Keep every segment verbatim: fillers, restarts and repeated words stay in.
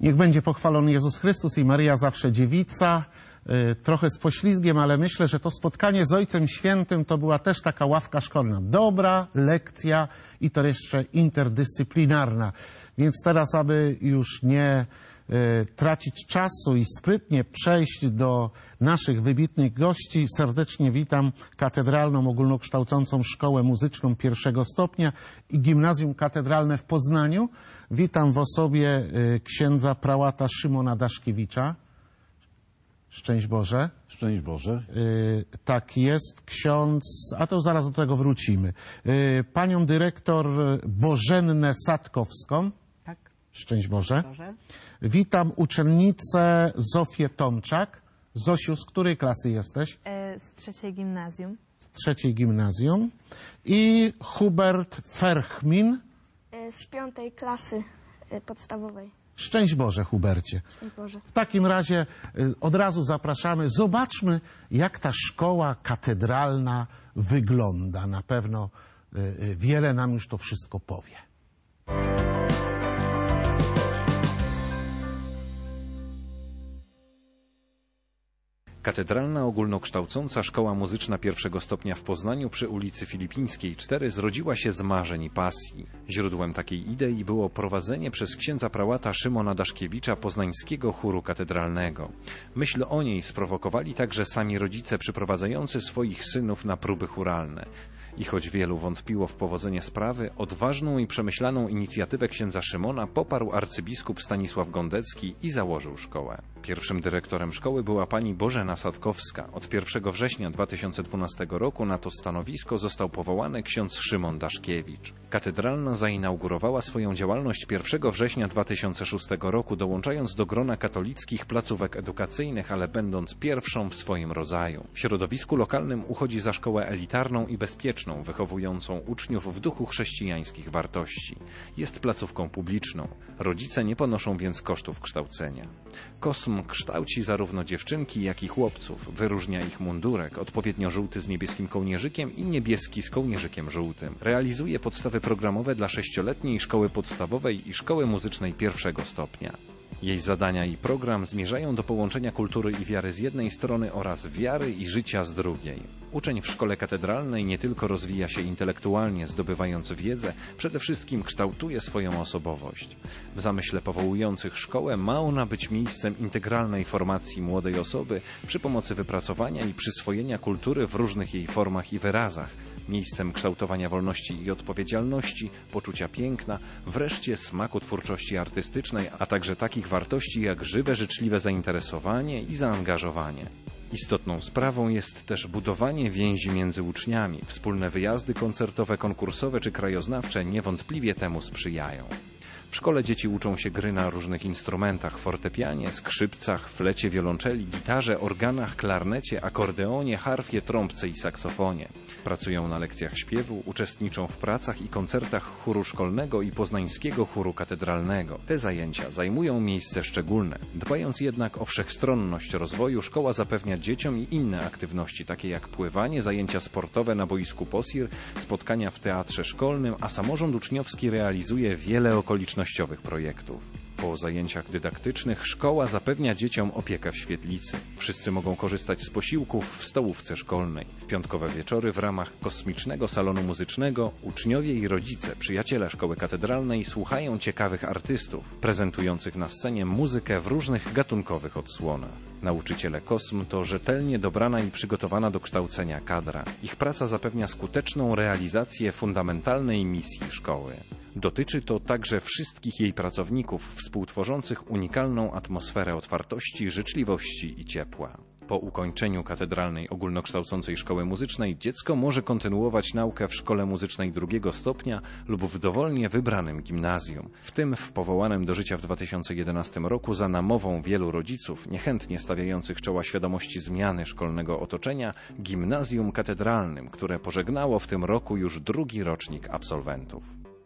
Niech będzie pochwalony Jezus Chrystus i Maryja zawsze dziewica. Trochę z poślizgiem, ale myślę, że to spotkanie z Ojcem Świętym to była też taka ławka szkolna. Dobra lekcja i to jeszcze interdyscyplinarna. Więc teraz, aby już nie tracić czasu i sprytnie przejść do naszych wybitnych gości, serdecznie witam Katedralną Ogólnokształcącą Szkołę Muzyczną pierwszego stopnia i Gimnazjum Katedralne w Poznaniu. Witam w osobie księdza prałata Szymona Daszkiewicza. Szczęść Boże. Szczęść Boże. Yy, tak jest, ksiądz, a to zaraz do tego wrócimy. Yy, panią dyrektor Bożennę Sadkowską. Tak. Szczęść Boże. Boże. Witam uczennicę Zofię Tomczak. Zosiu, z której klasy jesteś? E, z trzeciej gimnazjum. Z trzeciej gimnazjum. I Hubert Ferchmin. E, z piątej klasy e, podstawowej. Szczęść Boże, Hubercie. Szczęść Boże. W takim razie y, od razu zapraszamy. Zobaczmy, jak ta szkoła katedralna wygląda. Na pewno y, y, wiele nam już to wszystko powie. Katedralna Ogólnokształcąca Szkoła Muzyczna pierwszego stopnia w Poznaniu przy ulicy Filipińskiej cztery zrodziła się z marzeń i pasji. Źródłem takiej idei było prowadzenie przez księdza prałata Szymona Daszkiewicza poznańskiego chóru katedralnego. Myśl o niej sprowokowali także sami rodzice przyprowadzający swoich synów na próby chóralne. I choć wielu wątpiło w powodzenie sprawy, odważną i przemyślaną inicjatywę księdza Szymona poparł arcybiskup Stanisław Gondecki i założył szkołę. Pierwszym dyrektorem szkoły była pani Bożena Sadkowska. Od pierwszego września dwa tysiące dwunastego roku na to stanowisko został powołany ksiądz Szymon Daszkiewicz. Katedralna zainaugurowała swoją działalność pierwszego września dwa tysiące szóstego roku, dołączając do grona katolickich placówek edukacyjnych, ale będąc pierwszą w swoim rodzaju. W środowisku lokalnym uchodzi za szkołę elitarną i bezpieczną, wychowującą uczniów w duchu chrześcijańskich wartości. Jest placówką publiczną. Rodzice nie ponoszą więc kosztów kształcenia. Kosm kształci zarówno dziewczynki, jak i chłopców. Wyróżnia ich mundurek, odpowiednio żółty z niebieskim kołnierzykiem i niebieski z kołnierzykiem żółtym. Realizuje podstawy programowe dla sześcioletniej szkoły podstawowej i szkoły muzycznej pierwszego stopnia. Jej zadania i program zmierzają do połączenia kultury i wiary z jednej strony oraz wiary i życia z drugiej. Uczeń w szkole katedralnej nie tylko rozwija się intelektualnie, zdobywając wiedzę, przede wszystkim kształtuje swoją osobowość. W zamyśle powołujących szkołę ma ona być miejscem integralnej formacji młodej osoby przy pomocy wypracowania i przyswojenia kultury w różnych jej formach i wyrazach, miejscem kształtowania wolności i odpowiedzialności, poczucia piękna, wreszcie smaku twórczości artystycznej, a także takich wartości jak żywe, życzliwe zainteresowanie i zaangażowanie. Istotną sprawą jest też budowanie więzi między uczniami. Wspólne wyjazdy koncertowe, konkursowe czy krajoznawcze niewątpliwie temu sprzyjają. W szkole dzieci uczą się gry na różnych instrumentach: fortepianie, skrzypcach, flecie, wiolonczeli, gitarze, organach, klarnecie, akordeonie, harfie, trąbce i saksofonie. Pracują na lekcjach śpiewu, uczestniczą w pracach i koncertach chóru szkolnego i poznańskiego chóru katedralnego. Te zajęcia zajmują miejsce szczególne. Dbając jednak o wszechstronność rozwoju, szkoła zapewnia dzieciom i inne aktywności, takie jak pływanie, zajęcia sportowe na boisku Posir, spotkania w teatrze szkolnym, a samorząd uczniowski realizuje wiele okoliczności projektów. Po zajęciach dydaktycznych szkoła zapewnia dzieciom opiekę w świetlicy. Wszyscy mogą korzystać z posiłków w stołówce szkolnej. W piątkowe wieczory w ramach kosmicznego salonu muzycznego uczniowie i rodzice, przyjaciele szkoły katedralnej słuchają ciekawych artystów, prezentujących na scenie muzykę w różnych gatunkowych odsłonach. Nauczyciele Kosm to rzetelnie dobrana i przygotowana do kształcenia kadra. Ich praca zapewnia skuteczną realizację fundamentalnej misji szkoły. Dotyczy to także wszystkich jej pracowników współtworzących unikalną atmosferę otwartości, życzliwości i ciepła. Po ukończeniu Katedralnej Ogólnokształcącej Szkoły Muzycznej dziecko może kontynuować naukę w Szkole Muzycznej drugiego stopnia lub w dowolnie wybranym gimnazjum, w tym w powołanym do życia w dwa tysiące jedenastym roku za namową wielu rodziców, niechętnie stawiających czoła świadomości zmiany szkolnego otoczenia, Gimnazjum Katedralnym, które pożegnało w tym roku już drugi rocznik absolwentów.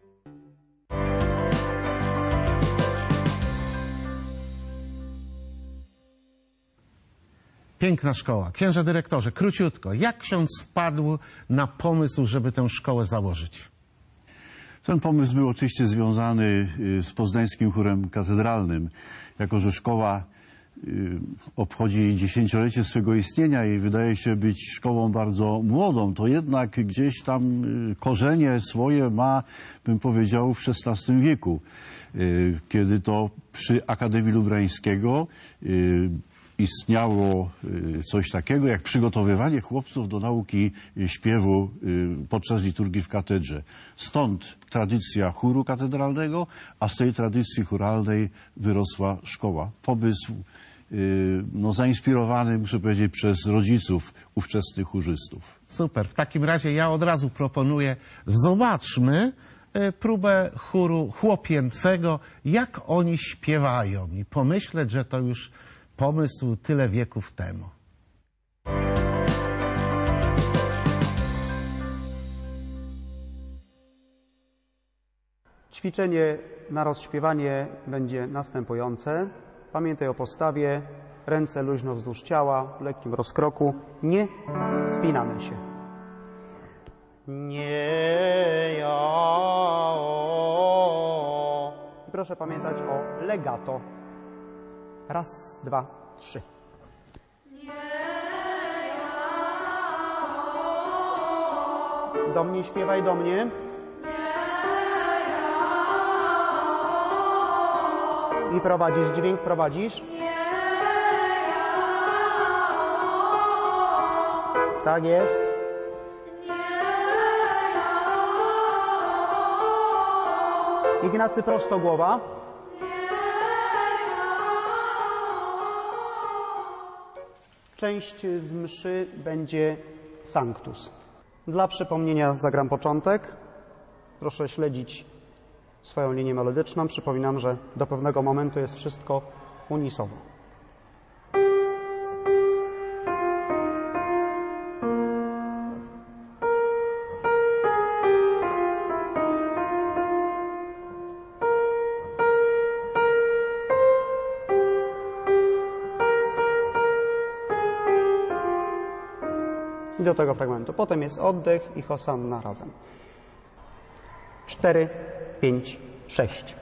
Piękna szkoła. Księże dyrektorze, króciutko, jak ksiądz wpadł na pomysł, żeby tę szkołę założyć? Ten pomysł był oczywiście związany z poznańskim chórem katedralnym. Jako że szkoła obchodzi dziesięciolecie swego istnienia i wydaje się być szkołą bardzo młodą, to jednak gdzieś tam korzenie swoje ma, bym powiedział, w szesnastym wieku, kiedy to przy Akademii Lubrańskiego istniało coś takiego jak przygotowywanie chłopców do nauki śpiewu podczas liturgii w katedrze. Stąd tradycja chóru katedralnego, a z tej tradycji chóralnej wyrosła szkoła. Pomysł no, zainspirowany, muszę powiedzieć, przez rodziców ówczesnych chórzystów. Super. W takim razie ja od razu proponuję, zobaczmy próbę chóru chłopięcego, jak oni śpiewają i pomyśleć, że to już pomysł tyle wieków temu. Ćwiczenie na rozśpiewanie będzie następujące. Pamiętaj o postawie, ręce luźno wzdłuż ciała, w lekkim rozkroku. Nie spinamy się. Nie ja. I proszę pamiętać o legato. Raz, dwa, trzy. Do mnie śpiewaj, do mnie. I prowadzisz dźwięk, prowadzisz. Tak jest. Ignacy, prosto głowa. Część z mszy będzie Sanctus. Dla przypomnienia zagram początek. Proszę śledzić swoją linię melodyczną. Przypominam, że do pewnego momentu jest wszystko unisowo. I do tego fragmentu. Potem jest oddech i hosanna razem. Cztery, pięć, sześć.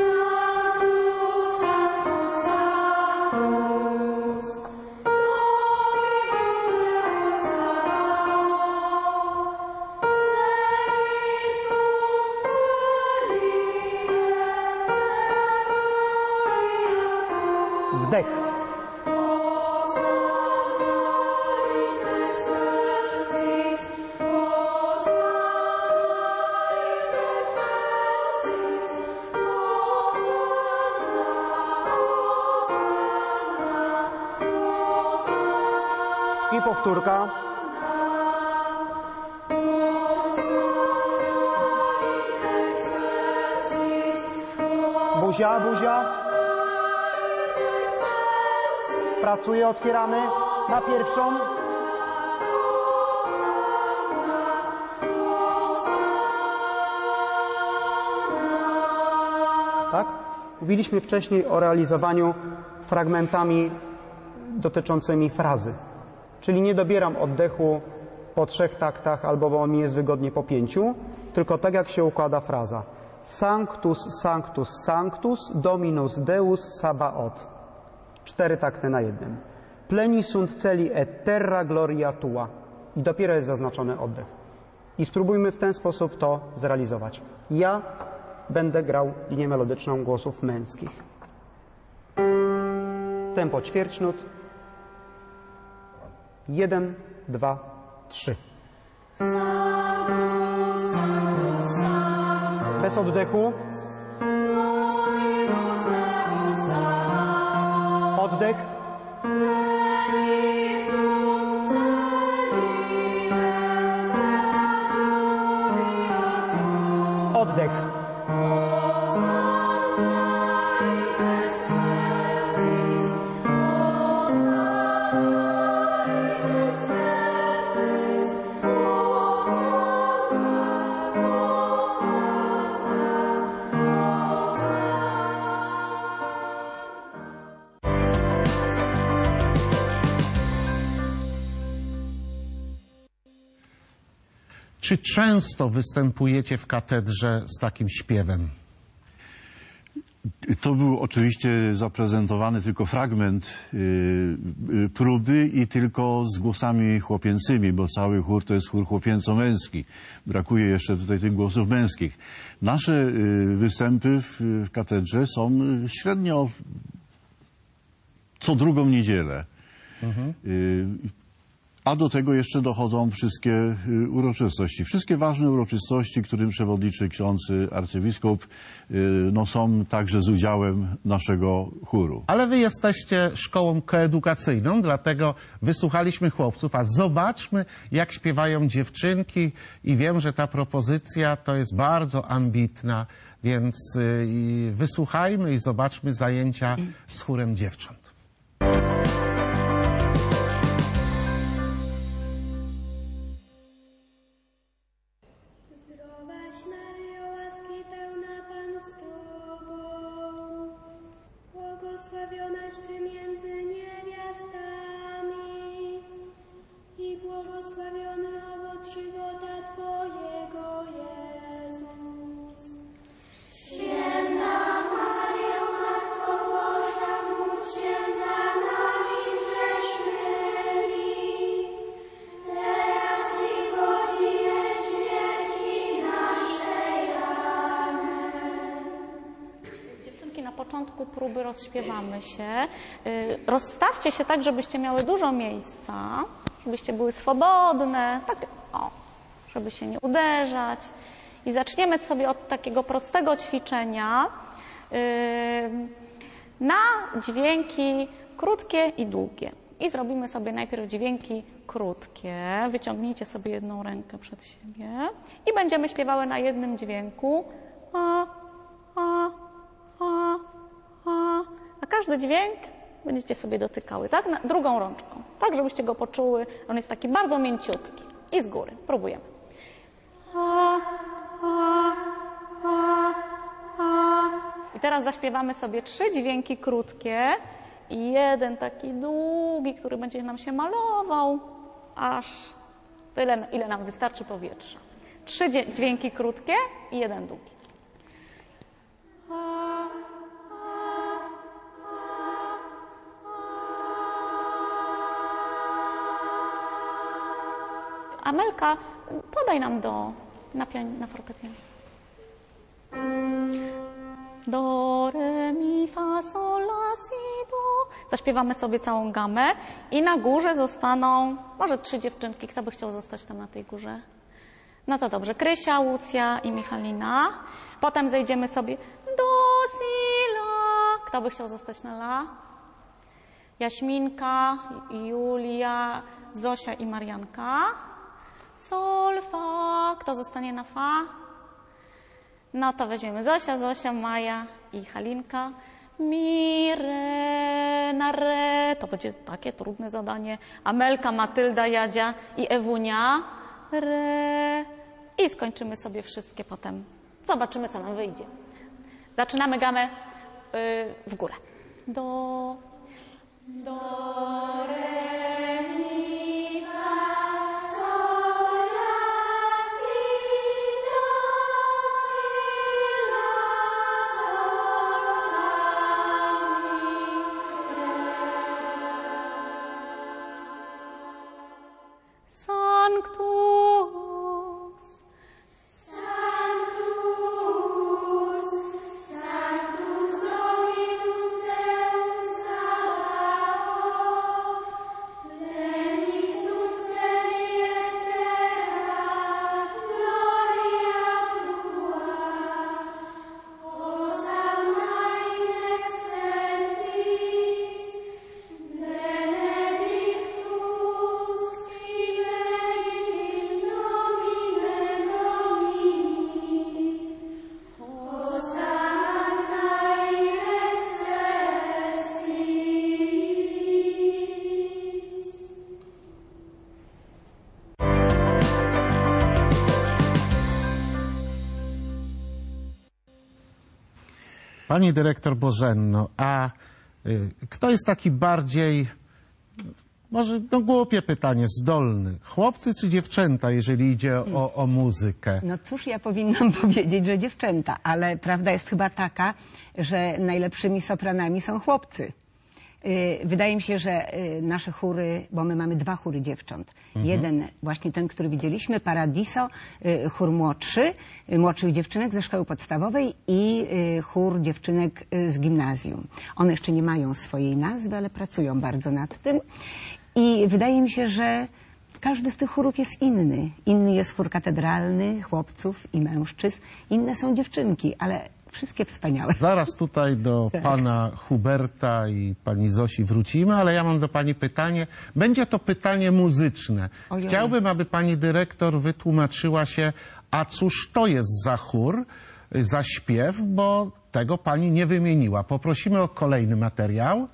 Wdech. I powtórka. Buzia, buzia. Pracuję, otwieramy na pierwszą. Tak? Mówiliśmy wcześniej o realizowaniu fragmentami dotyczącymi frazy. Czyli nie dobieram oddechu po trzech taktach albo bo mi jest wygodnie po pięciu, tylko tak jak się układa fraza. Sanctus, Sanctus, Sanctus, Dominus Deus Sabaoth. Cztery takty na jednym. Pleni sunt celi et terra gloria tua. I dopiero jest zaznaczony oddech. I spróbujmy w ten sposób to zrealizować. Ja będę grał linię melodyczną głosów męskich. Tempo ćwierćnut. Jeden, dwa, trzy. Bez oddechu. Oddech. Oddech. Czy często występujecie w katedrze z takim śpiewem? To był oczywiście zaprezentowany tylko fragment y, y, próby i tylko z głosami chłopięcymi, bo cały chór to jest chór chłopięco-męski. Brakuje jeszcze tutaj tych głosów męskich. Nasze y, występy w, w katedrze są średnio co drugą niedzielę. Mhm. Y, A do tego jeszcze dochodzą wszystkie y, uroczystości. Wszystkie ważne uroczystości, którym przewodniczy ksiądz arcybiskup, y, no, są także z udziałem naszego chóru. Ale wy jesteście szkołą koedukacyjną, dlatego wysłuchaliśmy chłopców, a zobaczmy, jak śpiewają dziewczynki i wiem, że ta propozycja to jest bardzo ambitna, więc y, wysłuchajmy i zobaczmy zajęcia z chórem dziewcząt. Zdrowaś Maryjo, łaski pełna Pan z Tobą, błogosławionaś Ty między niewiastami i błogosławiony owoc żywota Twojego, Jezus. Święta Maryjo, Matko Boża, módl się za nami grzesznymi, teraz i w godzinę śmierci naszej. Amen. Dziewczynki, na początku próby rozśpiewamy się. Y, Rozstawcie się tak, żebyście miały dużo miejsca, żebyście były swobodne, tak, o, żeby się nie uderzać. I zaczniemy sobie od takiego prostego ćwiczenia y, na dźwięki krótkie i długie. I zrobimy sobie najpierw dźwięki krótkie. Wyciągnijcie sobie jedną rękę przed siebie i będziemy śpiewały na jednym dźwięku. A, a, a, a. A każdy dźwięk będziecie sobie dotykały, tak? Na drugą rączką, tak, żebyście go poczuły. On jest taki bardzo mięciutki. I z góry. Próbujemy. A, a, a, a. I teraz zaśpiewamy sobie trzy dźwięki krótkie i jeden taki długi, który będzie nam się malował, aż tyle, ile nam wystarczy powietrza. Trzy dźwięki krótkie i jeden długi. A, Amelka, podaj nam do, na, pian- na fortepianie. Do, re, mi, fa, sol, la, si, do. Zaśpiewamy sobie całą gamę i na górze zostaną może trzy dziewczynki. Kto by chciał zostać tam na tej górze? No to dobrze. Krysia, Łucja i Michalina. Potem zejdziemy sobie do, si, la. Kto by chciał zostać na la? Jaśminka, Julia, Zosia i Marianka. Sol, fa. Kto zostanie na fa? No to weźmiemy Zosia, Zosia, Maja i Halinka. Mi, re, na re. To będzie takie trudne zadanie. Amelka, Matylda, Jadzia i Ewunia. Re. I skończymy sobie wszystkie potem. Zobaczymy, co nam wyjdzie. Zaczynamy gamę yy, w górę. Do, do, re, mi, fa. Sanctus, Sanctus, Sanctus Dominus Deus Sabaoth, pleni succedi exterat gloria Tua, Hosanna in excelsis, benedictus qui venit in nomine Domini, Hosanna in excelsis. Pani dyrektor Bożenno, a y, kto jest taki bardziej Może no głupie pytanie, zdolny. Chłopcy czy dziewczęta, jeżeli idzie o, o muzykę? No cóż, ja powinnam powiedzieć, że dziewczęta, ale prawda jest chyba taka, że najlepszymi sopranami są chłopcy. Wydaje mi się, że nasze chóry, bo my mamy dwa chóry dziewcząt. Mhm. Jeden, właśnie ten, który widzieliśmy, Paradiso, chór młodszy, młodszych dziewczynek ze szkoły podstawowej i chór dziewczynek z gimnazjum. One jeszcze nie mają swojej nazwy, ale pracują bardzo nad tym. I wydaje mi się, że każdy z tych chórów jest inny. Inny jest chór katedralny, chłopców i mężczyzn. Inne są dziewczynki, ale wszystkie wspaniałe. Zaraz tutaj do tak. pana Huberta i pani Zosi wrócimy, ale ja mam do pani pytanie. Będzie to pytanie muzyczne. Ojoj. Chciałbym, aby pani dyrektor wytłumaczyła się, a cóż to jest za chór, za śpiew, bo tego pani nie wymieniła. Poprosimy o kolejny materiał.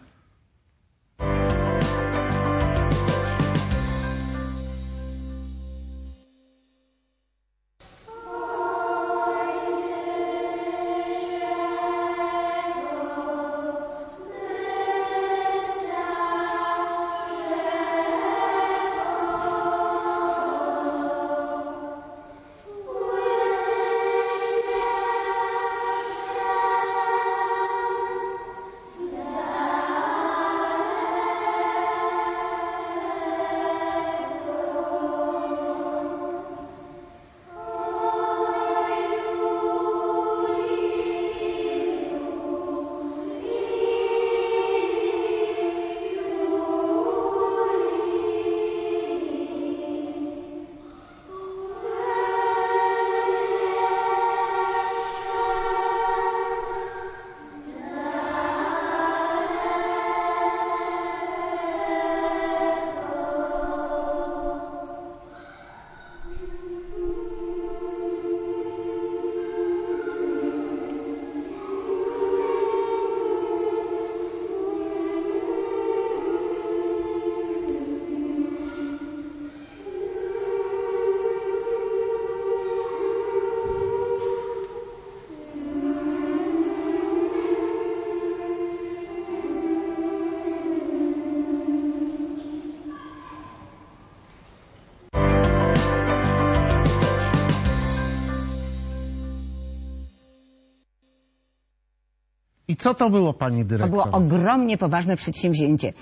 I co to było, pani dyrektor? To było ogromnie poważne przedsięwzięcie.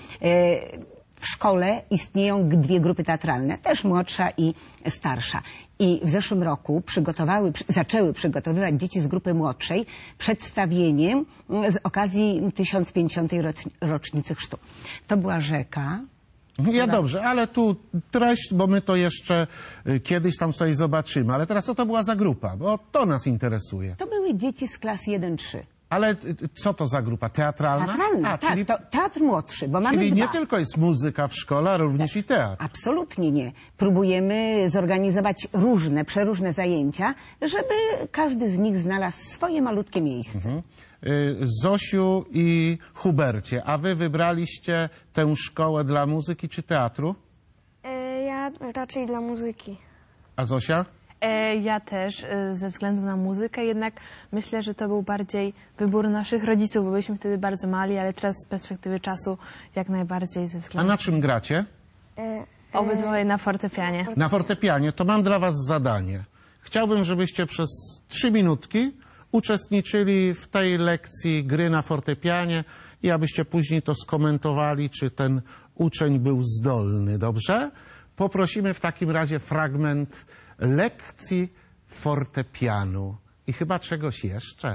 W szkole istnieją dwie grupy teatralne, też młodsza i starsza. I w zeszłym roku przygotowały, zaczęły przygotowywać dzieci z grupy młodszej przedstawienie z okazji tysiąc pięćdziesiątej rocznicy chrztu. To była Rzeka. Ja dobrze, ale tu treść, bo my to jeszcze kiedyś tam sobie zobaczymy. Ale teraz co to była za grupa? Bo to nas interesuje. To były dzieci z klas jeden trzy. Ale co to za grupa? Teatralna? Teatralna, A, tak, czyli, to teatr młodszy, bo mamy czyli dwa. nie tylko jest muzyka w szkole, ale również i teatr. Absolutnie nie. Próbujemy zorganizować różne, przeróżne zajęcia, żeby każdy z nich znalazł swoje malutkie miejsce. Mhm. Zosiu i Hubercie, a wy wybraliście tę szkołę dla muzyki czy teatru? Ja raczej dla muzyki. A Zosia? Ja też, ze względu na muzykę, jednak myślę, że to był bardziej wybór naszych rodziców, bo byliśmy wtedy bardzo mali, ale teraz z perspektywy czasu jak najbardziej ze A względu... na czym gracie? Obydwoje na fortepianie. Na fortepianie. To mam dla was zadanie. Chciałbym, żebyście przez trzy minutki uczestniczyli w tej lekcji gry na fortepianie i abyście później to skomentowali, czy ten uczeń był zdolny, dobrze? Poprosimy w takim razie fragment lekcji fortepianu i chyba czegoś jeszcze.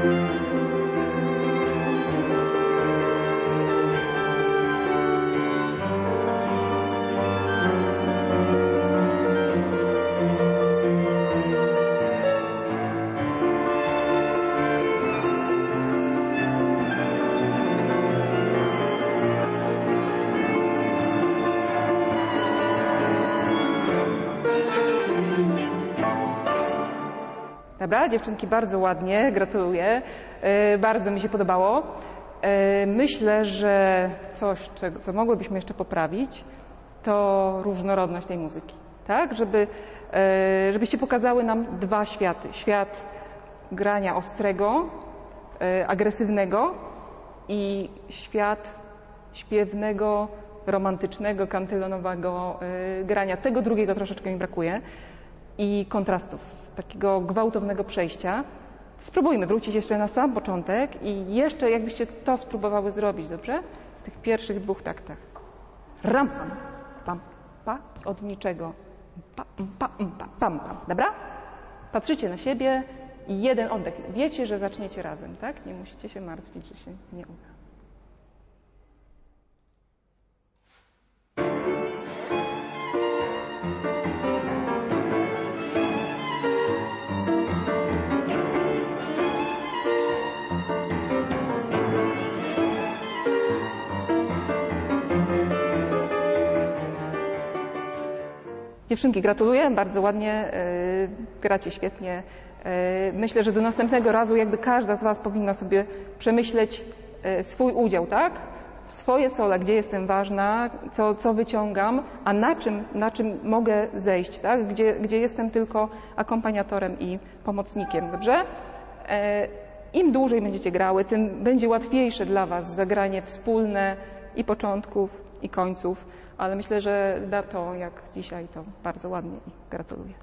Dobra, dziewczynki, bardzo ładnie, gratuluję. Yy, bardzo mi się podobało. Yy, myślę, że coś, czego, co mogłybyśmy jeszcze poprawić, to różnorodność tej muzyki, tak? Żeby, yy, żebyście pokazały nam dwa światy. Świat grania ostrego, yy, agresywnego i świat śpiewnego, romantycznego, kantylonowego yy, grania. Tego drugiego troszeczkę mi brakuje. I kontrastów, takiego gwałtownego przejścia. Spróbujmy wrócić jeszcze na sam początek i jeszcze jakbyście to spróbowały zrobić, dobrze? W tych pierwszych dwóch taktach. Ram, pam, pam, pa, od niczego. Pa, pa, pa, pam, pam, dobra? Patrzycie na siebie i jeden oddech. Wiecie, że zaczniecie razem, tak? Nie musicie się martwić, że się nie uda. Dziewczynki, gratuluję, bardzo ładnie, yy, gracie świetnie. Yy, myślę, że do następnego razu jakby każda z Was powinna sobie przemyśleć yy, swój udział, tak? Swoje sole, gdzie jestem ważna, co, co wyciągam, a na czym, na czym mogę zejść, tak? Gdzie, gdzie jestem tylko akompaniatorem i pomocnikiem, dobrze? Yy, Im dłużej będziecie grały, tym będzie łatwiejsze dla Was zagranie wspólne i początków, i końców. Ale myślę, że da to, jak dzisiaj, to bardzo ładnie i gratuluję.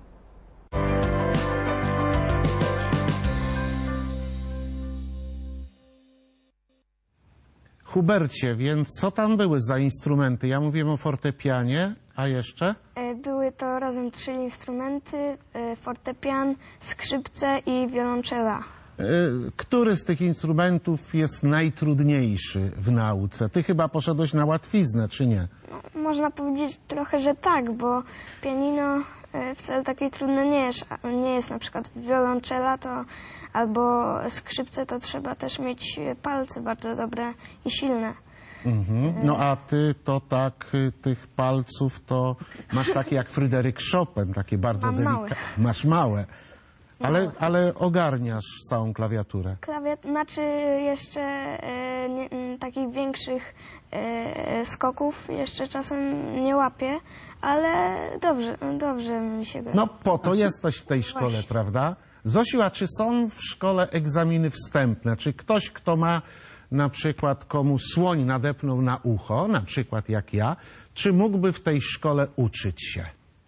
Hubercie, więc co tam były za instrumenty? Ja mówiłem o fortepianie, a jeszcze? Były to razem trzy instrumenty, fortepian, skrzypce i wiolonczela. Który z tych instrumentów jest najtrudniejszy w nauce? Ty chyba poszedłeś na łatwiznę, czy nie? No, można powiedzieć trochę, że tak, bo pianino wcale takie trudne nie jest. Nie jest na przykład wiolonczela to, albo skrzypce, to trzeba też mieć palce bardzo dobre i silne. Mhm. No a ty to tak, tych palców to masz takie jak Fryderyk Chopin, takie bardzo Mam delikatne. małe. Masz małe. Ale, ale ogarniasz całą klawiaturę. Klawiat, znaczy jeszcze e, nie, m, takich większych e, skoków jeszcze czasem nie łapię, ale dobrze, dobrze mi się gra. No po to jesteś w tej szkole, Właśnie. prawda? Zosiu, a czy są w szkole egzaminy wstępne? Czy ktoś, kto ma na przykład, komu słoń nadepnął na ucho, na przykład jak ja, czy mógłby w tej szkole uczyć się?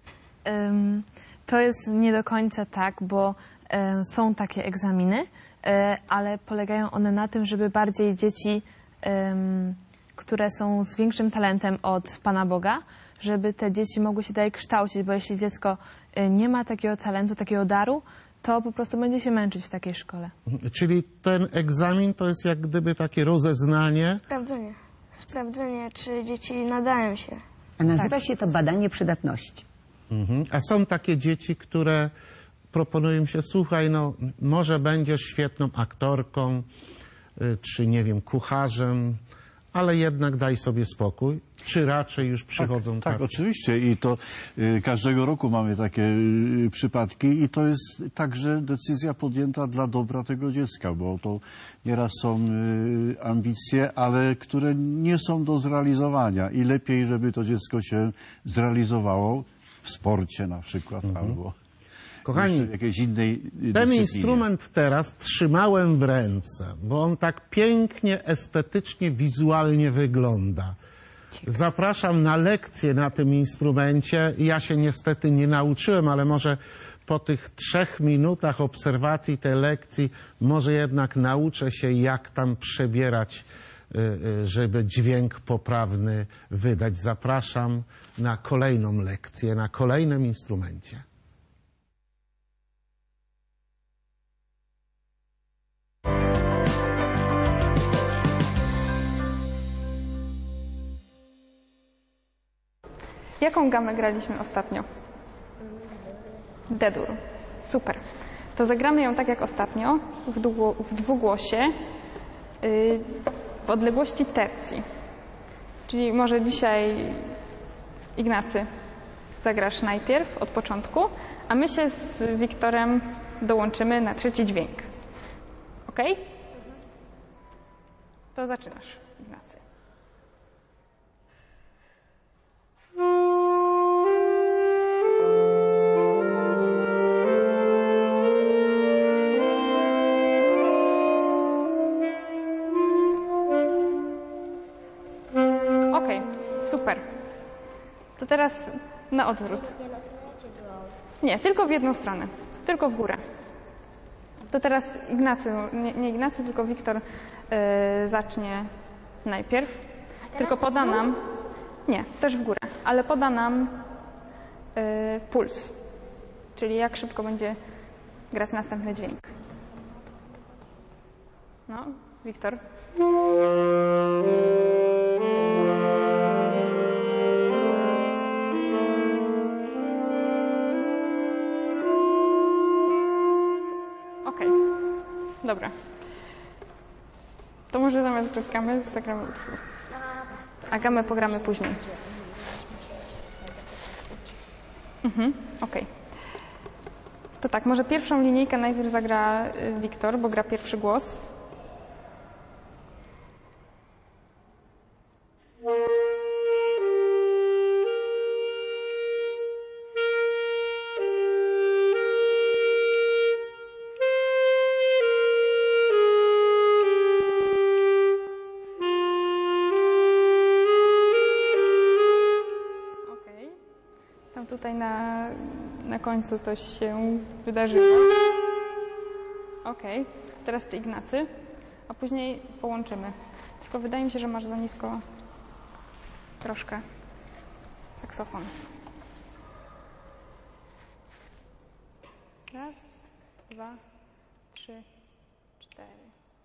Ym, to jest nie do końca tak, bo y, są takie egzaminy, y, ale polegają one na tym, żeby bardziej dzieci, ym, które są z większym talentem od Pana Boga, żeby te dzieci mogły się dalej kształcić, bo jeśli dziecko y, nie ma takiego talentu, takiego daru, to po prostu będzie się męczyć w takiej szkole. Czyli ten egzamin to jest jak gdyby takie rozeznanie. Sprawdzenie. Sprawdzenie, czy dzieci nadają się. A nazywa się to badanie przydatności. Mhm. A są takie dzieci, które proponują się, słuchaj, no może będziesz świetną aktorką, y, czy nie wiem, kucharzem, ale jednak daj sobie spokój. Czy raczej już przychodzą tak? Tak, tacy? oczywiście i to y, każdego roku mamy takie y, przypadki i to jest także decyzja podjęta dla dobra tego dziecka, bo to nieraz są y, ambicje, ale które nie są do zrealizowania i lepiej, żeby to dziecko się zrealizowało w sporcie na przykład, mhm. albo Kochani, jeszcze w jakiejś innej dyscyplinie. Ten instrument teraz trzymałem w ręce, bo on tak pięknie, estetycznie, wizualnie wygląda. Zapraszam na lekcję na tym instrumencie. Ja się niestety nie nauczyłem, ale może po tych trzech minutach obserwacji tej lekcji może jednak nauczę się, jak tam przebierać, żeby dźwięk poprawny wydać. Zapraszam na kolejną lekcję, na kolejnym instrumencie. Thank you. Jaką gamę graliśmy ostatnio? D-dur. Super. To zagramy ją tak jak ostatnio, w, dwu, w dwugłosie, yy, w odległości tercji. Czyli może dzisiaj, Ignacy, zagrasz najpierw, od początku, a my się z Wiktorem dołączymy na trzeci dźwięk. Ok? To zaczynasz, Ignacy. Ok, super. To teraz na odwrót. Nie, tylko w jedną stronę. Tylko w górę. To teraz Ignacy, nie, nie Ignacy, tylko Wiktor yy, zacznie najpierw. Tylko poda nam... Nie, też w górę, ale poda nam yy, puls. Czyli jak szybko będzie grać następny dźwięk. No, Wiktor. Okej, dobra. To może zamiast grać gamy, zagramy utwór. A gamę pogramy później. Mhm, okej. To tak, może pierwszą linijkę najpierw zagra Wiktor, bo gra pierwszy głos. Tutaj na, na końcu coś się wydarzyło. Ok, teraz ty, Ignacy, a później połączymy. Tylko wydaje mi się, że masz za nisko troszkę saksofon. Raz, dwa, trzy, cztery.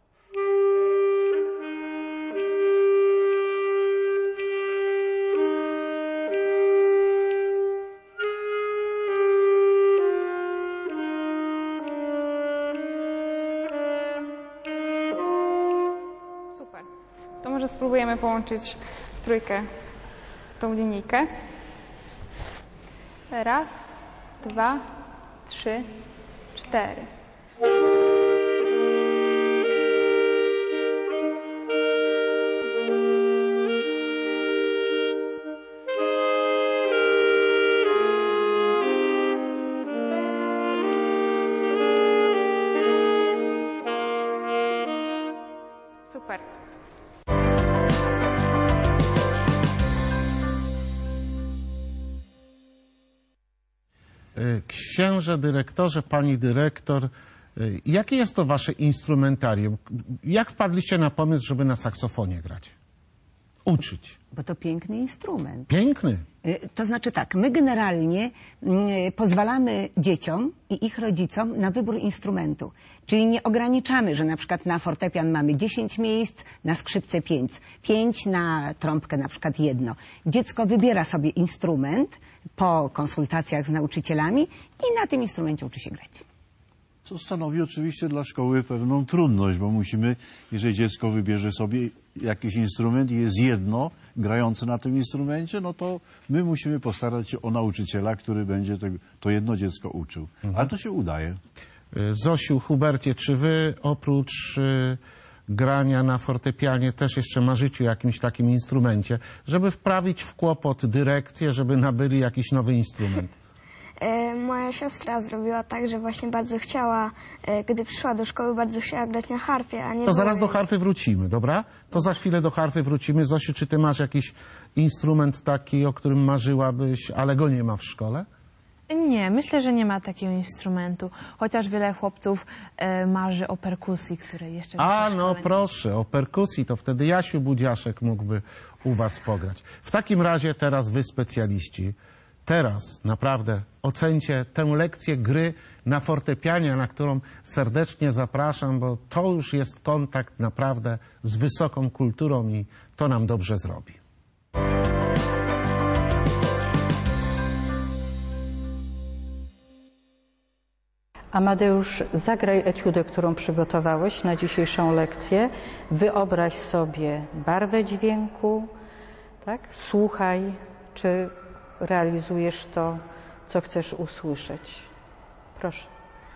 Spróbujemy połączyć w trójkę tą linijkę. Raz, dwa, trzy, cztery. Super. Księże dyrektorze, pani dyrektor, jakie jest to wasze instrumentarium? Jak wpadliście na pomysł, żeby na saksofonie grać? Uczyć. Bo to piękny instrument. Piękny. To znaczy tak, my generalnie pozwalamy dzieciom i ich rodzicom na wybór instrumentu. Czyli nie ograniczamy, że na przykład na fortepian mamy dziesięć miejsc, na skrzypce pięć, pięć, na trąbkę na przykład jedno. Dziecko wybiera sobie instrument po konsultacjach z nauczycielami i na tym instrumencie uczy się grać. Co stanowi oczywiście dla szkoły pewną trudność, bo musimy, jeżeli dziecko wybierze sobie jakiś instrument i jest jedno grające na tym instrumencie, no to my musimy postarać się o nauczyciela, który będzie tego, to jedno dziecko uczył. Mhm. Ale to się udaje. Zosiu, Hubercie, czy wy oprócz y, grania na fortepianie też jeszcze marzycie o jakimś takim instrumencie, żeby wprawić w kłopot dyrekcję, żeby nabyli jakiś nowy instrument? Moja siostra zrobiła tak, że właśnie bardzo chciała, gdy przyszła do szkoły, bardzo chciała grać na harfie, a nie... To zaraz do harfy wrócimy, dobra? To za chwilę do harfy wrócimy. Zosiu, czy ty masz jakiś instrument taki, o którym marzyłabyś, ale go nie ma w szkole? Nie, myślę, że nie ma takiego instrumentu. Chociaż wiele chłopców e, marzy o perkusji, której jeszcze... A, no proszę, o perkusji, to wtedy Jasiu Budziaszek mógłby u was pograć. W takim razie teraz wy specjaliści, teraz naprawdę ocencie tę lekcję gry na fortepianie, na którą serdecznie zapraszam, bo to już jest kontakt naprawdę z wysoką kulturą i to nam dobrze zrobi. Amadeusz, zagraj etiudę, którą przygotowałeś na dzisiejszą lekcję. Wyobraź sobie barwę dźwięku, tak? Słuchaj, czy realizujesz to, co chcesz usłyszeć. Proszę.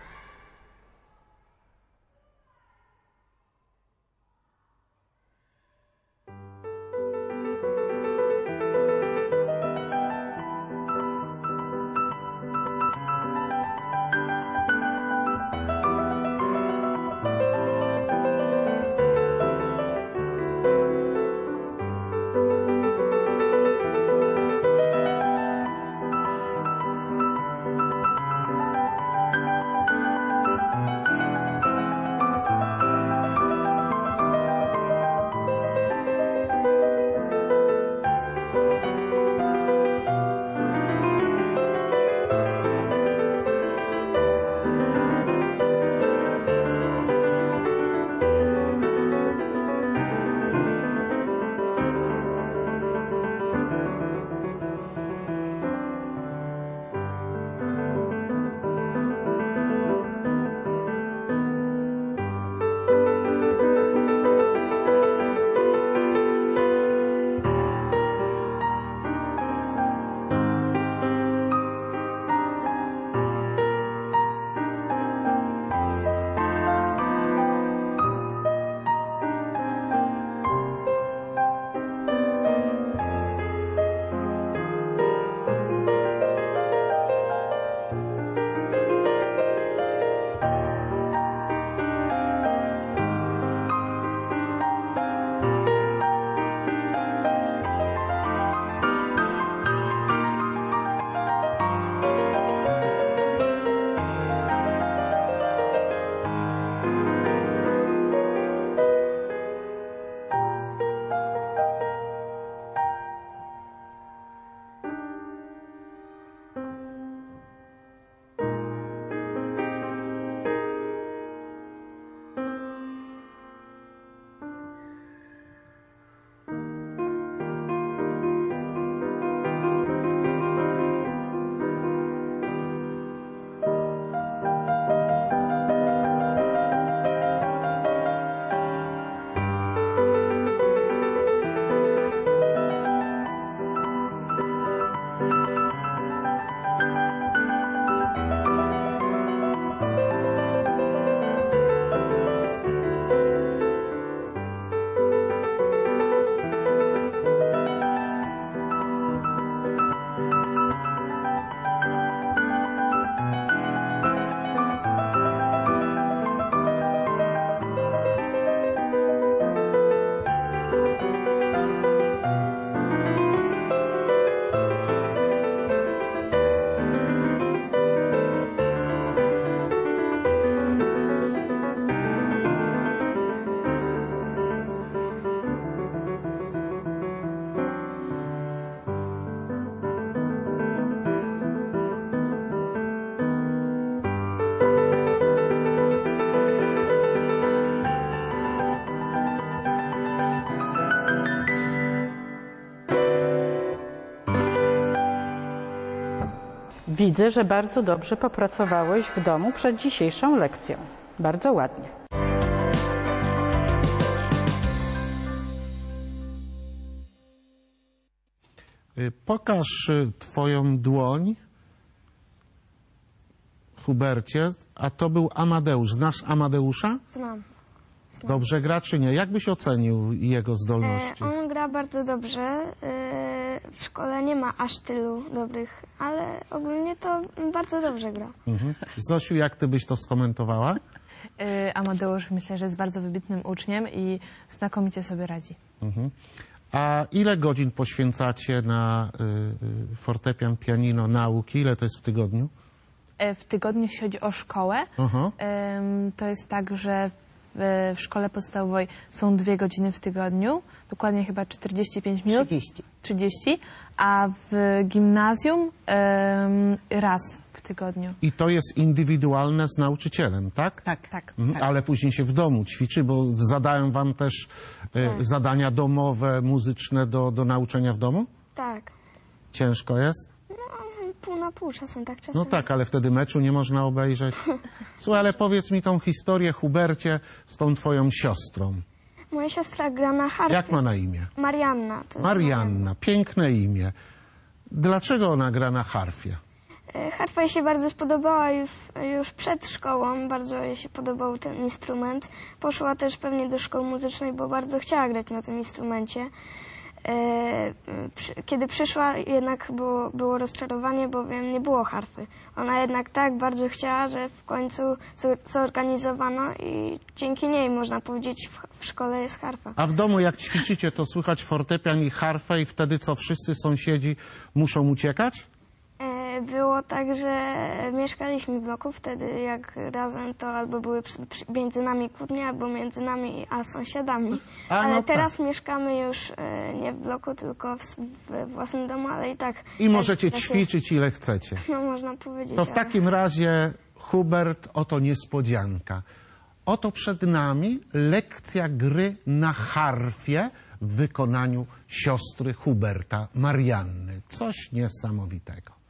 Widzę, że bardzo dobrze popracowałeś w domu przed dzisiejszą lekcją. Bardzo ładnie. Pokaż twoją dłoń, Hubercie, a to był Amadeusz. Znasz Amadeusza? Znam. Znam. Dobrze gra czy nie? Jak byś ocenił jego zdolności? E, on gra bardzo dobrze. E, w szkole nie ma aż tylu dobrych, ale ogólnie to bardzo dobrze gra. Mhm. Zosiu, jak ty byś to skomentowała? E, Amadeusz myślę, że jest bardzo wybitnym uczniem i znakomicie sobie radzi. Mhm. A ile godzin poświęcacie na y, fortepian, pianino, nauki? Ile to jest w tygodniu? E, w tygodniu, jeśli chodzi o szkołę, Aha. e, to jest tak, że w, w szkole podstawowej są dwie godziny w tygodniu, dokładnie chyba czterdzieści pięć minut. trzydzieści. trzydzieści, a w gimnazjum e, raz w tygodniu. I to jest indywidualne z nauczycielem, tak? Tak, tak. Mhm. tak. Ale później się w domu ćwiczy, bo zadają wam też e, Tak. zadania domowe, muzyczne do, do nauczenia w domu? Tak. Ciężko jest? No, pół na pół czasem, tak czasem. No tak, ale wtedy meczu nie można obejrzeć. Słuchaj, ale powiedz mi tą historię, Hubercie, z tą twoją siostrą. Moja siostra gra na harfie. Jak ma na imię? Marianna. To jest Marianna, piękne imię. Dlaczego ona gra na harfie? E, Harfa jej się bardzo spodobała już, już przed szkołą, bardzo jej się podobał ten instrument. Poszła też pewnie do szkoły muzycznej, bo bardzo chciała grać na tym instrumencie. E, przy, kiedy przyszła, jednak było, było rozczarowanie, bowiem nie było harfy. Ona jednak tak bardzo chciała, że w końcu zorganizowano i dzięki niej, można powiedzieć, w, w szkole jest harfa. A w domu jak ćwiczycie, to słychać fortepian i harfę i wtedy co, wszyscy sąsiedzi muszą uciekać? E, Było tak, że mieszkaliśmy w bloku, wtedy jak razem to albo były przy, przy, między nami kłótnie, albo między nami a sąsiadami. A, no ale tak. teraz mieszkamy już e, nie w bloku, tylko w, we własnym domu, ale i tak... I możecie takie, ćwiczyć ile chcecie. No można powiedzieć. To w ale... takim razie, Hubert, oto niespodzianka. Oto przed nami lekcja gry na harfie w wykonaniu siostry Huberta, Marianny. Coś niesamowitego.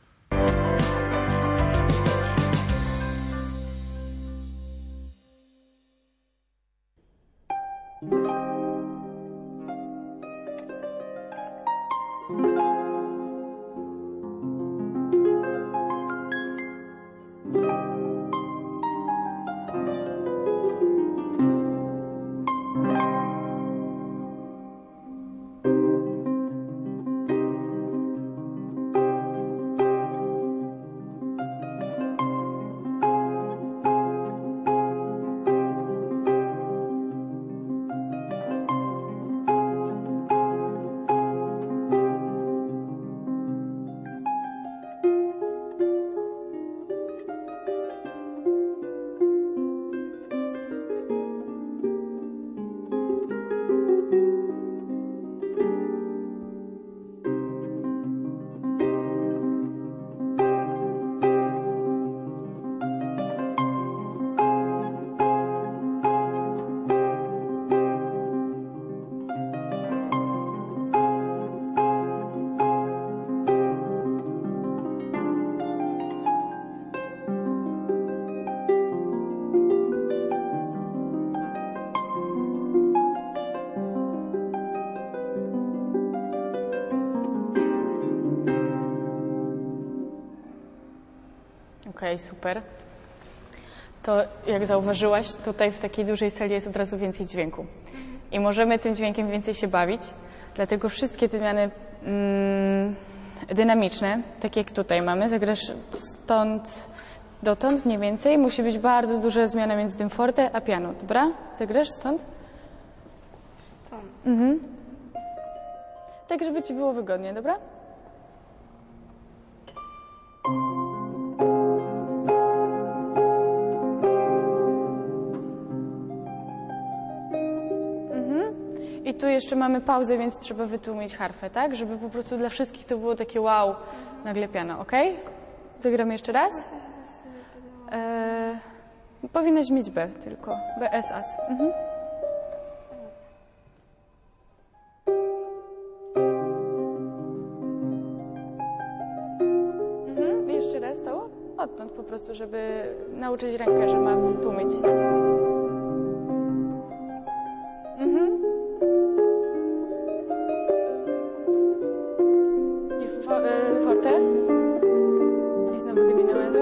Okej, okay, super. To jak zauważyłaś, tutaj w takiej dużej sali jest od razu więcej dźwięku. I możemy tym dźwiękiem więcej się bawić, dlatego wszystkie te zmiany mm, dynamiczne, tak jak tutaj mamy, zagrasz stąd dotąd mniej więcej, musi być bardzo duża zmiana między tym forte a piano, dobra? Zagrasz stąd? Stąd. Mhm. Tak, żeby ci było wygodnie, dobra? I tu jeszcze mamy pauzę, więc trzeba wytłumić harfę, tak? Żeby po prostu dla wszystkich to było takie wow, nagle piano, ok? Zagramy jeszcze raz? E, powinnaś mieć B tylko, B, S, As. Mhm. Mhm. Jeszcze raz to? Odtąd po prostu, żeby nauczyć rękę, że ma tłumić. Mhm. Forte. I znowu diminuendo.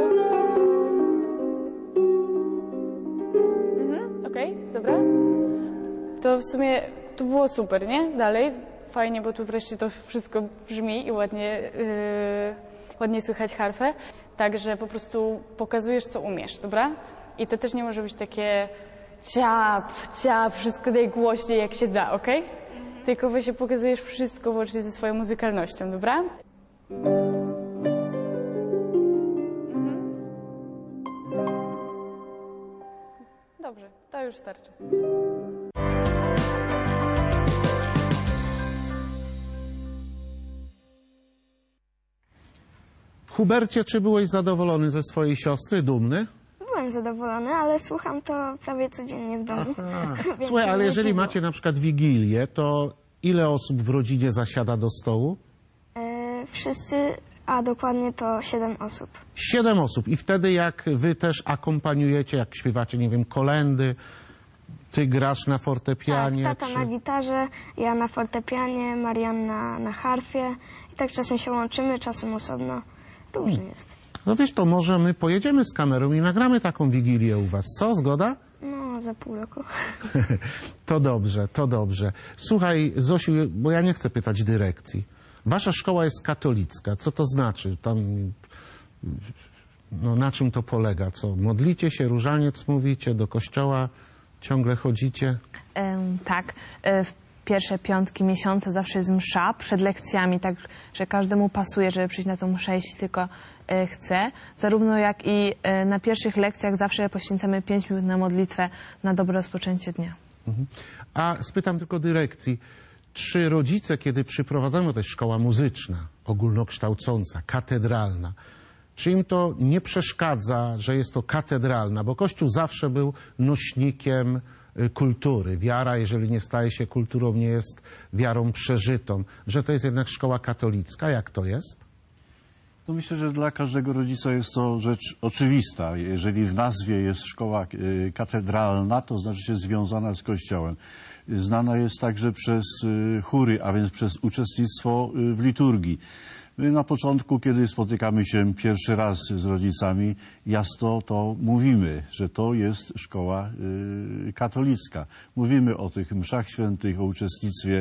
Mhm, okej, okay, dobra. To w sumie to było super, nie? Dalej. Fajnie, bo tu wreszcie to wszystko brzmi i ładnie, yy, ładnie słychać harfę. Także po prostu pokazujesz, co umiesz, dobra? I to też nie może być takie ciap, ciap, wszystko najgłośniej jak się da, okej? Okay? Mhm. Tylko właśnie pokazujesz wszystko łącznie ze swoją muzykalnością, dobra? Mhm. Dobrze, to już starczy. Hubercie, czy byłeś zadowolony ze swojej siostry, dumny? Byłem zadowolony, ale słucham to prawie codziennie w domu. Słuchaj, ale jeżeli macie na przykład wigilię, to ile osób w rodzinie zasiada do stołu? E, wszyscy a dokładnie to siedem osób. Siedem osób. I wtedy jak wy też akompaniujecie, jak śpiewacie, nie wiem, kolędy, ty grasz na fortepianie? Tak, tata czy... na gitarze, ja na fortepianie, Marianna na harfie. I tak czasem się łączymy, czasem osobno. Różnie hmm. jest. No wiesz, to może my pojedziemy z kamerą i nagramy taką wigilię u was. Co, zgoda? No, za pół roku. To dobrze, to dobrze. Słuchaj, Zosiu, bo ja nie chcę pytać dyrekcji. Wasza szkoła jest katolicka. Co to znaczy? Tam, no, na czym to polega? Co? Modlicie się, różaniec mówicie, do kościoła ciągle chodzicie? Ym, tak. Y, w pierwsze piątki miesiąca zawsze jest msza przed lekcjami, tak, że każdemu pasuje, żeby przyjść na tą mszę, jeśli tylko y, chce. Zarówno jak i y, na pierwszych lekcjach zawsze poświęcamy pięć minut na modlitwę na dobre rozpoczęcie dnia. Mhm. A spytam tylko dyrekcji, czy rodzice, kiedy przyprowadzają, to jest szkoła muzyczna, ogólnokształcąca, katedralna, czy im to nie przeszkadza, że jest to katedralna, bo Kościół zawsze był nośnikiem kultury. Wiara, jeżeli nie staje się kulturą, nie jest wiarą przeżytą. Że to jest jednak szkoła katolicka. Jak to jest? No myślę, że dla każdego rodzica jest to rzecz oczywista. Jeżeli w nazwie jest szkoła katedralna, to znaczy się związana z Kościołem. Znana jest także przez chóry, a więc przez uczestnictwo w liturgii. My na początku, kiedy spotykamy się pierwszy raz z rodzicami, jasno to mówimy, że to jest szkoła y, katolicka. Mówimy o tych mszach świętych, o uczestnictwie y,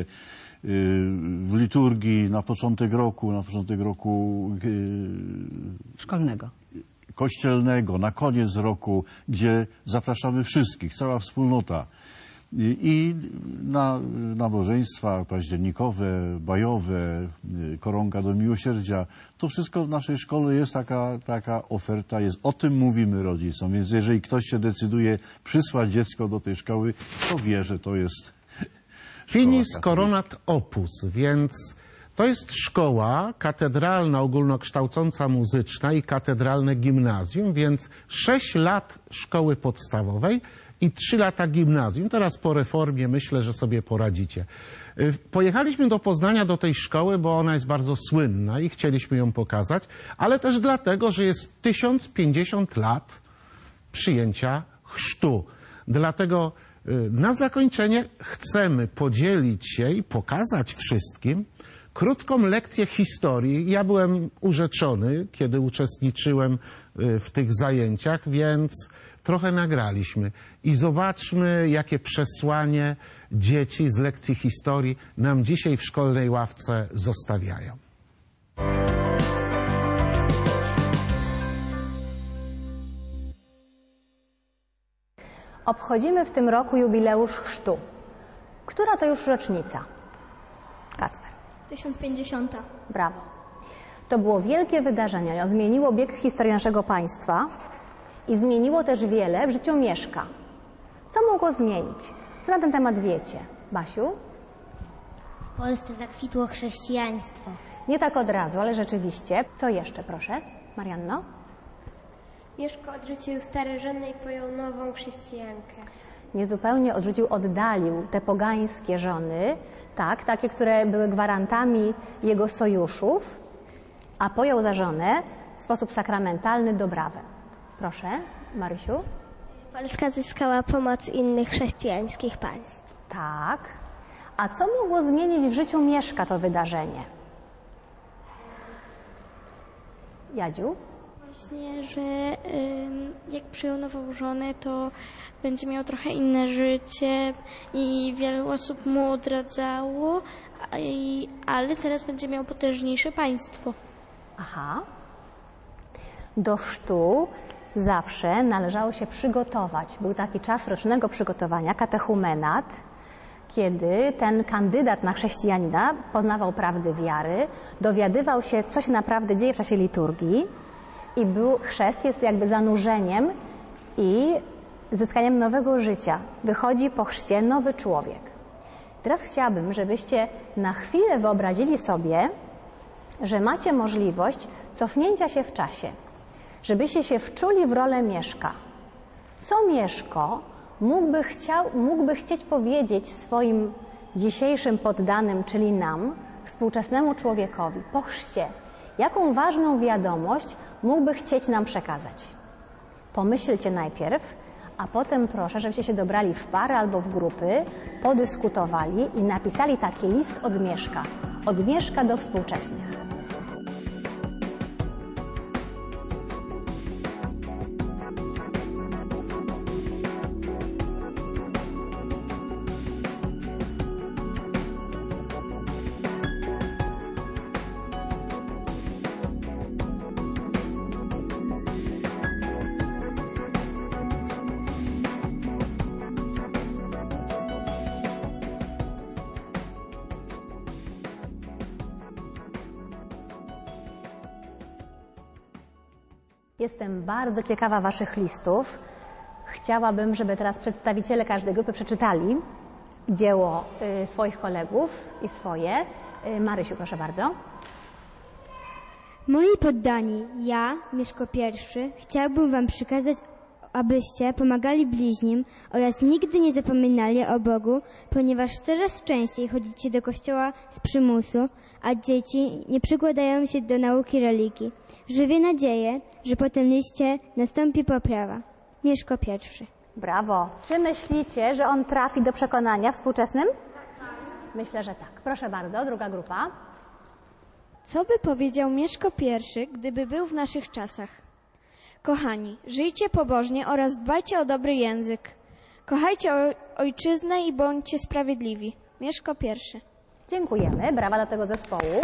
w liturgii na początek roku, na początek roku y, szkolnego, kościelnego, na koniec roku, gdzie zapraszamy wszystkich, cała wspólnota. I na nabożeństwa październikowe, bajowe, koronka do miłosierdzia, to wszystko w naszej szkole jest taka, taka oferta, jest, o tym mówimy rodzicom, więc jeżeli ktoś się decyduje przysłać dziecko do tej szkoły, to wie, że to jest Finis coronat opus, więc to jest szkoła katedralna, ogólnokształcąca muzyczna i katedralne gimnazjum, więc sześć lat szkoły podstawowej i trzy lata gimnazjum. Teraz po reformie myślę, że sobie poradzicie. Pojechaliśmy do Poznania, do tej szkoły, bo ona jest bardzo słynna i chcieliśmy ją pokazać, ale też dlatego, że jest tysiąc pięćdziesiąt lat przyjęcia chrztu. Dlatego na zakończenie chcemy podzielić się i pokazać wszystkim krótką lekcję historii. Ja byłem urzeczony, kiedy uczestniczyłem w tych zajęciach, więc trochę nagraliśmy. I zobaczmy, jakie przesłanie dzieci z lekcji historii nam dzisiaj w szkolnej ławce zostawiają. Obchodzimy w tym roku jubileusz chrztu. Która to już rocznica? Kacper. tysiąc pięćdziesiąta. Brawo. To było wielkie wydarzenie. Ono zmieniło bieg historii naszego państwa i zmieniło też wiele w życiu Mieszka. Co mogło zmienić? Co na ten temat wiecie? Basiu? W Polsce zakwitło chrześcijaństwo. Nie tak od razu, ale rzeczywiście. Co jeszcze, proszę? Marianno? Mieszko odrzucił stare żony i pojął nową chrześcijankę. Niezupełnie odrzucił, oddalił te pogańskie żony, tak, takie, które były gwarantami jego sojuszów, a pojął za żonę w sposób sakramentalny Dobrawę. Proszę, Marysiu. Polska zyskała pomoc innych chrześcijańskich państw. Tak. A co mogło zmienić w życiu Mieszka to wydarzenie? Jadziu? Właśnie, że y, jak przyjął nową żonę, to będzie miał trochę inne życie i wiele osób mu odradzało, a, i, ale teraz będzie miał potężniejsze państwo. Aha. Do chrztu zawsze należało się przygotować. Był taki czas rocznego przygotowania, katechumenat, kiedy ten kandydat na chrześcijanina poznawał prawdy wiary, dowiadywał się, co się naprawdę dzieje w czasie liturgii i był, chrzest jest jakby zanurzeniem i zyskaniem nowego życia. Wychodzi po chrzcie nowy człowiek. Teraz chciałabym, żebyście na chwilę wyobrazili sobie, że macie możliwość cofnięcia się w czasie, żebyście się wczuli w rolę Mieszka. Co Mieszko mógłby, chciał, mógłby chcieć powiedzieć swoim dzisiejszym poddanym, czyli nam, współczesnemu człowiekowi po chrzcie? Jaką ważną wiadomość mógłby chcieć nam przekazać? Pomyślcie najpierw, a potem proszę, żebyście się dobrali w pary albo w grupy, podyskutowali i napisali taki list od Mieszka. Od Mieszka do współczesnych. Jestem bardzo ciekawa Waszych listów. Chciałabym, żeby teraz przedstawiciele każdej grupy przeczytali dzieło y, swoich kolegów i swoje. Y, Marysiu, proszę bardzo. Moi poddani, ja, Mieszko I, chciałbym Wam przekazać, abyście pomagali bliźnim oraz nigdy nie zapominali o Bogu, ponieważ coraz częściej chodzicie do kościoła z przymusu, a dzieci nie przykładają się do nauki religii. Żywię nadzieję, że po tym liście nastąpi poprawa. Mieszko I. Brawo. Czy myślicie, że on trafi do przekonania współczesnym? Myślę, że tak. Proszę bardzo, druga grupa. Co by powiedział Mieszko I, gdyby był w naszych czasach? Kochani, żyjcie pobożnie oraz dbajcie o dobry język. Kochajcie ojczyznę i bądźcie sprawiedliwi. Mieszko I. Dziękujemy. Brawa dla tego zespołu.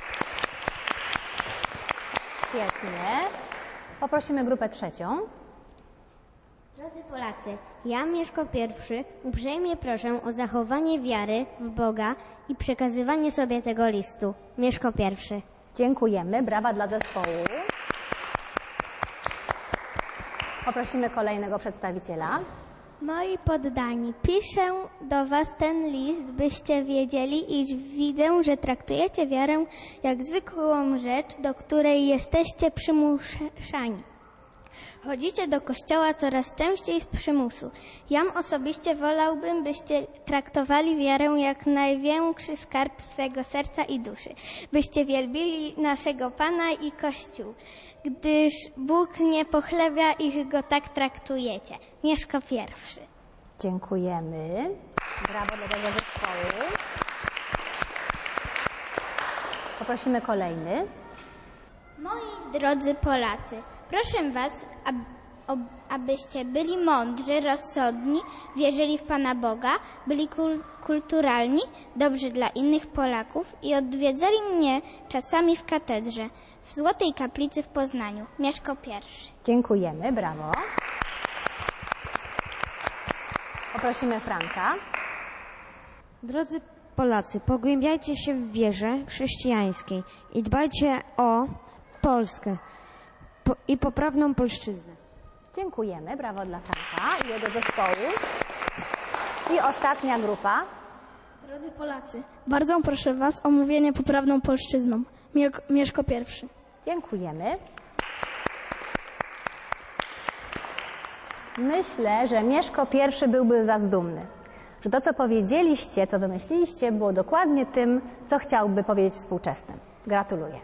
Świetnie. Poprosimy grupę trzecią. Drodzy Polacy, ja, Mieszko I, uprzejmie proszę o zachowanie wiary w Boga i przekazywanie sobie tego listu. Mieszko I. Dziękujemy. Brawa dla zespołu. Poprosimy kolejnego przedstawiciela. Moi poddani, piszę do Was ten list, byście wiedzieli, iż widzę, że traktujecie wiarę jak zwykłą rzecz, do której jesteście przymuszani. Chodzicie do kościoła coraz częściej z przymusu. Jam osobiście wolałbym, byście traktowali wiarę jak największy skarb swego serca i duszy. Byście wielbili naszego Pana i Kościół, gdyż Bóg nie pochlebia, iż go tak traktujecie. Mieszko I. Dziękujemy. Brawo dla tego zespołu. Poprosimy kolejny. Moi drodzy Polacy, proszę Was, ab, ob, abyście byli mądrzy, rozsądni, wierzyli w Pana Boga, byli kul, kulturalni, dobrzy dla innych Polaków i odwiedzali mnie czasami w katedrze, w Złotej Kaplicy w Poznaniu. Mieszko I. Dziękujemy, brawo. Poprosimy Franka. Drodzy Polacy, pogłębiajcie się w wierze chrześcijańskiej i dbajcie o Polskę po, i poprawną polszczyznę. Dziękujemy. Brawo dla Franka i jego zespołu. I ostatnia grupa. Drodzy Polacy, bardzo proszę Was o mówienie poprawną polszczyzną. Mieszko I. Dziękujemy. Myślę, że Mieszko I byłby z Was dumny. Że to, co powiedzieliście, co wymyśliliście, było dokładnie tym, co chciałby powiedzieć współczesnym. Gratuluję.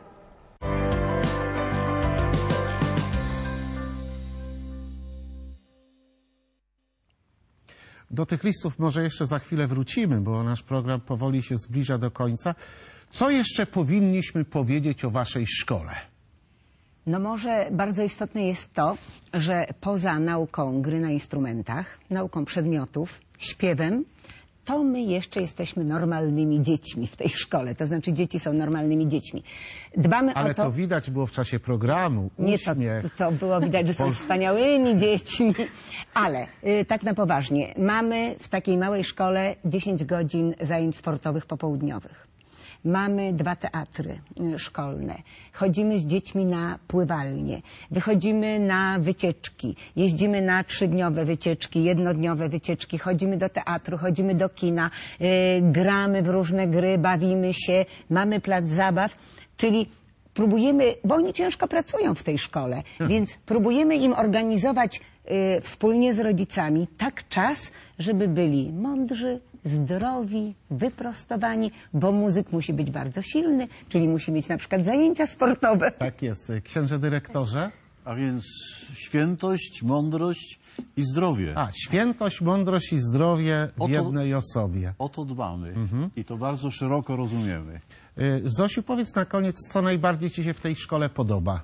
Do tych listów może jeszcze za chwilę wrócimy, bo nasz program powoli się zbliża do końca. Co jeszcze powinniśmy powiedzieć o Waszej szkole? No może bardzo istotne jest to, że poza nauką gry na instrumentach, nauką przedmiotów, śpiewem, to my jeszcze jesteśmy normalnymi dziećmi w tej szkole. To znaczy dzieci są normalnymi dziećmi. Dbamy Ale o to... to widać było w czasie programu. Nie, to, to było widać, że są wspaniałymi dziećmi. Ale y, tak na poważnie. Mamy w takiej małej szkole dziesięć godzin zajęć sportowych popołudniowych. Mamy dwa teatry szkolne. Chodzimy z dziećmi na pływalnie. Wychodzimy na wycieczki. Jeździmy na trzydniowe wycieczki, jednodniowe wycieczki. Chodzimy do teatru, chodzimy do kina. Yy, gramy w różne gry, bawimy się. Mamy plac zabaw. Czyli próbujemy, bo oni ciężko pracują w tej szkole, więc próbujemy im organizować yy, wspólnie z rodzicami tak czas, żeby byli mądrzy, zdrowi, wyprostowani, bo muzyk musi być bardzo silny, czyli musi mieć na przykład zajęcia sportowe. Tak jest. Księże dyrektorze? A więc świętość, mądrość i zdrowie. A, świętość, mądrość i zdrowie w O to- jednej osobie. O to dbamy i to bardzo szeroko rozumiemy. Y, Zosiu, powiedz na koniec, co najbardziej ci się w tej szkole podoba?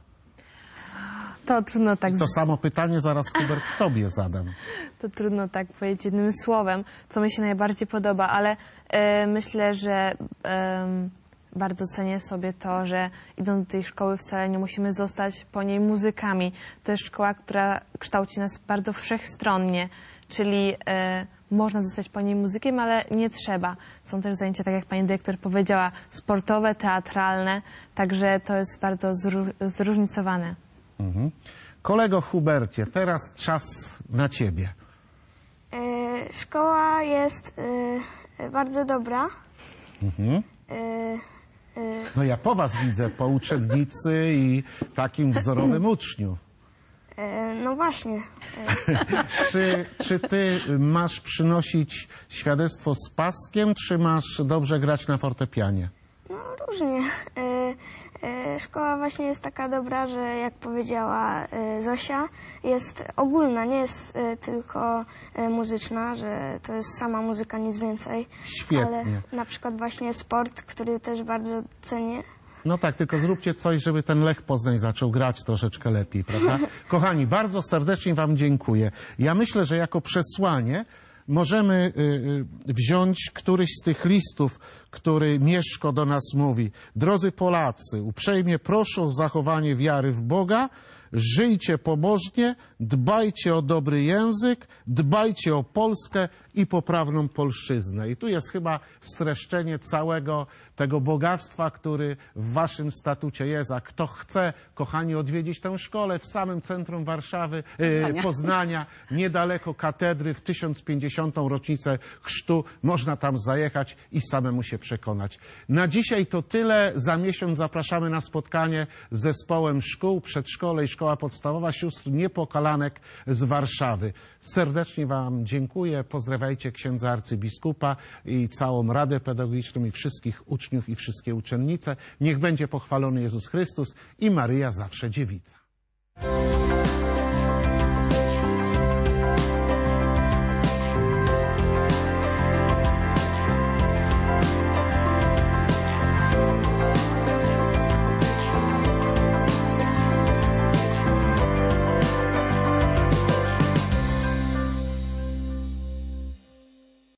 To trudno tak To samo pytanie zaraz, Hubert, tobie zadam. To trudno tak powiedzieć jednym słowem, co mi się najbardziej podoba, ale e, myślę, że em, bardzo cenię sobie to, że idąc do tej szkoły wcale nie musimy zostać po niej muzykami. To jest szkoła, która kształci nas bardzo wszechstronnie, czyli e, można zostać po niej muzykiem, ale nie trzeba. Są też zajęcia, tak jak pani dyrektor powiedziała, sportowe, teatralne, także to jest bardzo zró- zróżnicowane. Mhm. Kolego Hubercie, teraz czas na ciebie. E, szkoła jest e, bardzo dobra. Mhm. E, e, No ja po was widzę, po uczennicy i takim wzorowym uczniu. e, no właśnie. E, Czy, czy ty masz przynosić świadectwo z paskiem, czy masz dobrze grać na fortepianie? no różnie. E, e, szkoła właśnie jest taka dobra, że jak powiedziała e, Zosia, jest ogólna, nie jest e, tylko e, muzyczna, że to jest sama muzyka, nic więcej. Świetnie. Ale na przykład właśnie sport, który też bardzo cenię. No tak, tylko zróbcie coś, żeby ten Lech Poznań zaczął grać troszeczkę lepiej, prawda? Kochani, bardzo serdecznie wam dziękuję. Ja myślę, że jako przesłanie możemy y, y, wziąć któryś z tych listów, który Mieszko do nas mówi. Drodzy Polacy, uprzejmie proszę o zachowanie wiary w Boga, żyjcie pobożnie, dbajcie o dobry język, dbajcie o Polskę i poprawną polszczyznę. I tu jest chyba streszczenie całego tego bogactwa, który w waszym statucie jest. A kto chce, kochani, odwiedzić tę szkołę w samym centrum Warszawy, e, Poznania, niedaleko katedry, w tysiąc pięćdziesiątą rocznicę chrztu, można tam zajechać i samemu się przekonać. Na dzisiaj to tyle. Za miesiąc zapraszamy na spotkanie z zespołem szkół, przedszkole i szkoła podstawowa sióstr Niepokalanek z Warszawy. Serdecznie wam dziękuję. Pozdrawiajcie księdza arcybiskupa i całą Radę Pedagogiczną i wszystkich uczniów i wszystkie uczennice. Niech będzie pochwalony Jezus Chrystus i Maryja zawsze dziewica.